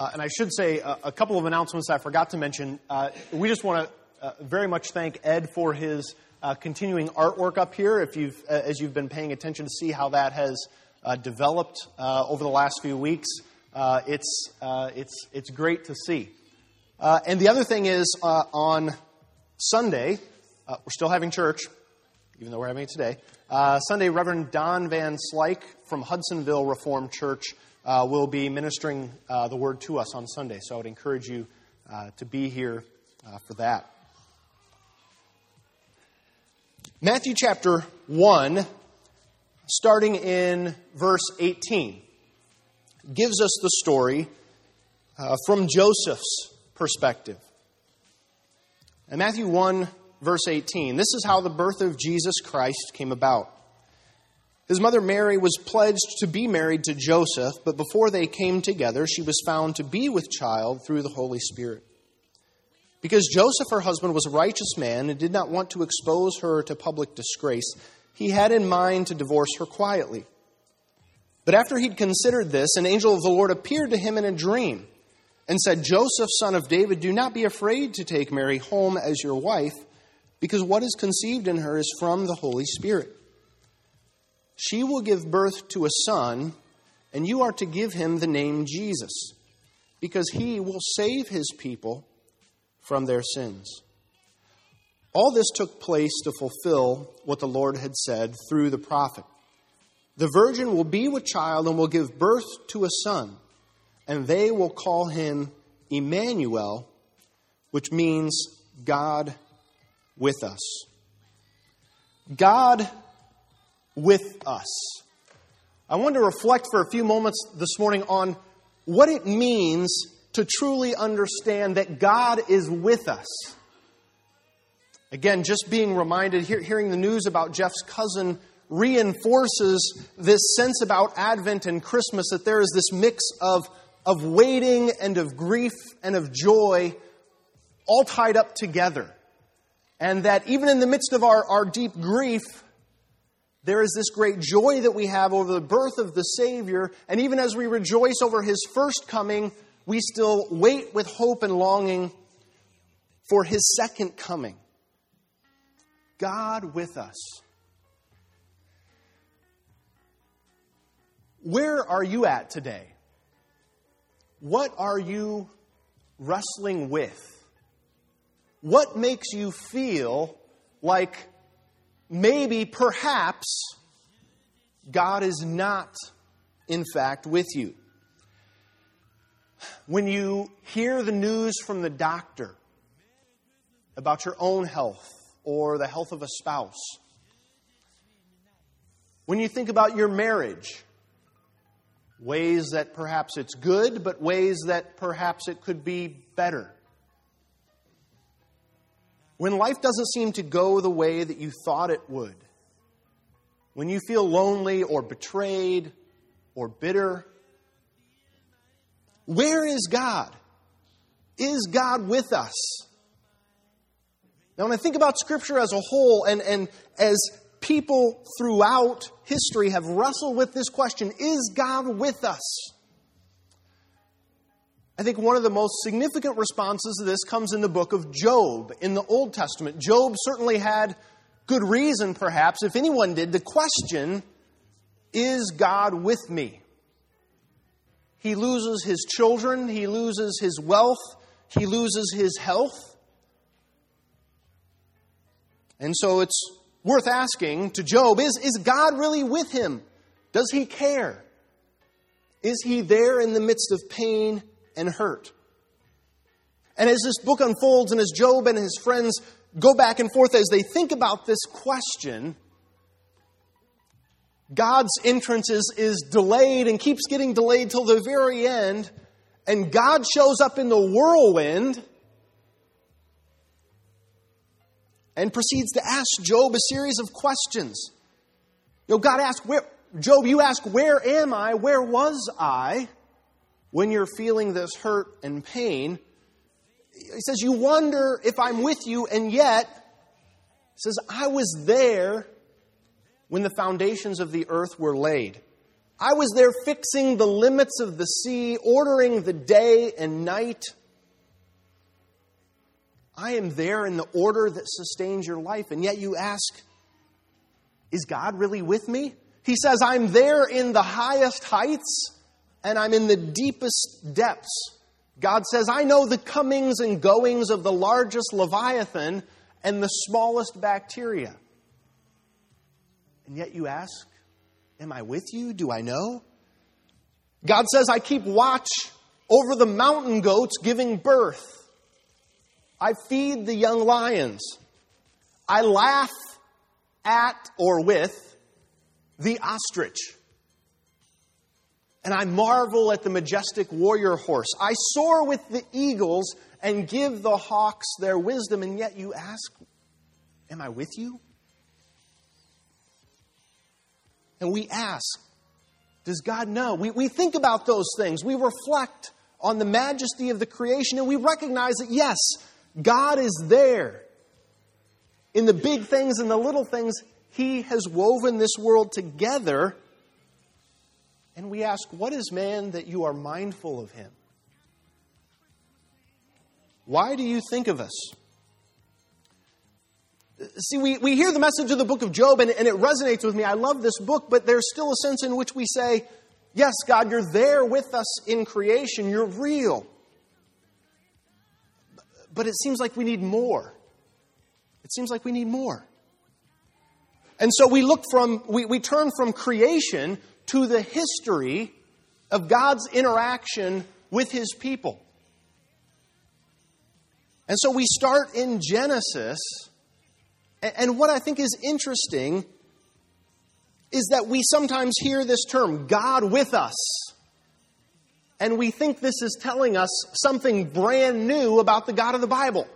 And I should say a couple of announcements I forgot to mention. We just want to very much thank Ed for his continuing artwork up here. As you've been paying attention to see how that has developed over the last few weeks, it's great to see. And the other thing is, on Sunday, we're still having church, even though we're having it today. Sunday, Reverend Don Van Slyke from Hudsonville Reformed Church will be ministering the word to us on Sunday. So I would encourage you to be here for that. Matthew chapter 1, starting in verse 18, gives us the story from Joseph's perspective. In Matthew 1, verse 18, this is how the birth of Jesus Christ came about. His mother Mary was pledged to be married to Joseph, but before they came together, she was found to be with child through the Holy Spirit. Because Joseph, her husband, was a righteous man and did not want to expose her to public disgrace, he had in mind to divorce her quietly. But after he'd considered this, an angel of the Lord appeared to him in a dream and said, Joseph, son of David, do not be afraid to take Mary home as your wife, because what is conceived in her is from the Holy Spirit. She will give birth to a son, and you are to give him the name Jesus, because he will save his people from their sins. All this took place to fulfill what the Lord had said through the prophet. The virgin will be with child and will give birth to a son, and they will call him Emmanuel, which means God with us. God with us. I want to reflect for a few moments this morning on what it means to truly understand that God is with us. Again, just being reminded, hearing the news about Jeff's cousin reinforces this sense about Advent and Christmas, that there is this mix of waiting and of grief and of joy all tied up together. And that even in the midst of our deep grief, there is this great joy that we have over the birth of the Savior. And even as we rejoice over His first coming, we still wait with hope and longing for His second coming. God with us. Where are you at today? What are you wrestling with? What makes you feel like maybe, perhaps, God is not, in fact, with you? When you hear the news from the doctor about your own health or the health of a spouse, when you think about your marriage, ways that perhaps it's good, but ways that perhaps it could be better. When life doesn't seem to go the way that you thought it would. When you feel lonely or betrayed or bitter. Where is God? Is God with us? Now, when I think about Scripture as a whole, and as people throughout history have wrestled with this question, is God with us? I think one of the most significant responses to this comes in the book of Job in the Old Testament. Job certainly had good reason, perhaps, if anyone did, to question, is God with me? He loses his children, he loses his wealth, he loses his health. And so it's worth asking to Job, is God really with him? Does he care? Is he there in the midst of pain and hurt? And as this book unfolds and as Job and his friends go back and forth as they think about this question, God's entrance is delayed and keeps getting delayed till the very end, and God shows up in the whirlwind and proceeds to ask Job a series of questions. God asks, Job, you ask, where am I? Where was I? When you're feeling this hurt and pain, he says, you wonder if I'm with you, and yet, he says, I was there when the foundations of the earth were laid. I was there fixing the limits of the sea, ordering the day and night. I am there in the order that sustains your life. And yet you ask, is God really with me? He says, I'm there in the highest heights and I'm in the deepest depths. God says, I know the comings and goings of the largest Leviathan and the smallest bacteria. And yet you ask, am I with you? Do I know? God says, I keep watch over the mountain goats giving birth. I feed the young lions. I laugh at or with the ostrich. And I marvel at the majestic warrior horse. I soar with the eagles and give the hawks their wisdom. And yet you ask, am I with you? And we ask, does God know? We think about those things. We reflect on the majesty of the creation and we recognize that, yes, God is there. In the big things and the little things, He has woven this world together. And we ask, what is man that you are mindful of him? Why do you think of us? See, we hear the message of the book of Job and it resonates with me. I love this book, but there's still a sense in which we say, yes, God, you're there with us in creation. You're real. But it seems like we need more. It seems like we need more. And so we turn from creation to the history of God's interaction with His people. And so we start in Genesis, and what I think is interesting is that we sometimes hear this term, God with us. And we think this is telling us something brand new about the God of the Bible.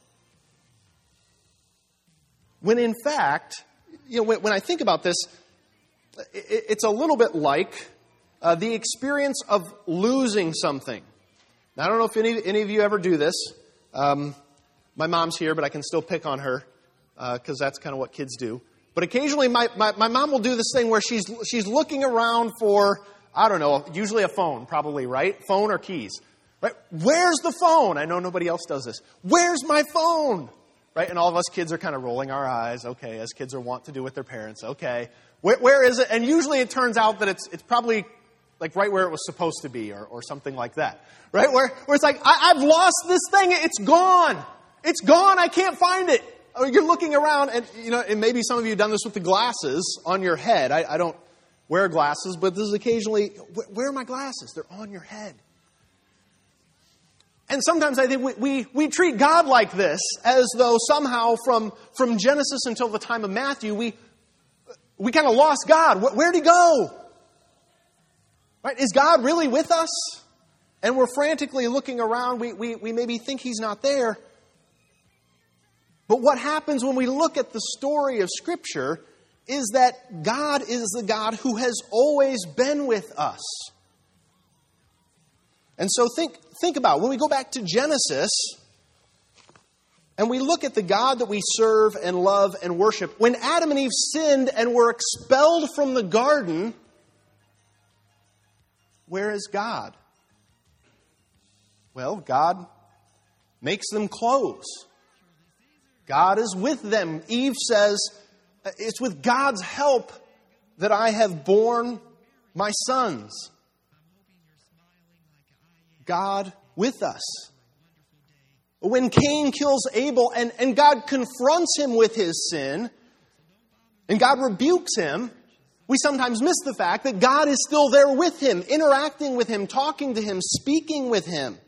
When in fact, when I think about this, it's a little bit like the experience of losing something. Now, I don't know if any of you ever do this. My mom's here, but I can still pick on her because that's kind of what kids do. But occasionally my mom will do this thing where she's looking around for, I don't know, usually a phone, probably, right? Phone or keys. Right? Where's the phone? I know nobody else does this. Where's my phone? Right? And all of us kids are kind of rolling our eyes. Okay, as kids are wont to do with their parents. Okay. Where is it? And usually it turns out that it's probably like right where it was supposed to be or something like that. Right? Where it's like, I've lost this thing. It's gone. It's gone. I can't find it. You're looking around and, and maybe some of you have done this with the glasses on your head. I don't wear glasses, but this is occasionally, where are my glasses? They're on your head. And sometimes I think we treat God like this, as though somehow from Genesis until the time of Matthew, we kind of lost God. Where'd He go? Right? Is God really with us? And we're frantically looking around. We maybe think He's not there. But what happens when we look at the story of Scripture is that God is the God who has always been with us. And so think about it. When we go back to Genesis and we look at the God that we serve and love and worship, when Adam and Eve sinned and were expelled from the garden, where is God? Well, God makes them clothes. God is with them. Eve says, it's with God's help that I have borne my sons. God with us. When Cain kills Abel and God confronts him with his sin, and God rebukes him, we sometimes miss the fact that God is still there with him, interacting with him, talking to him, speaking with him.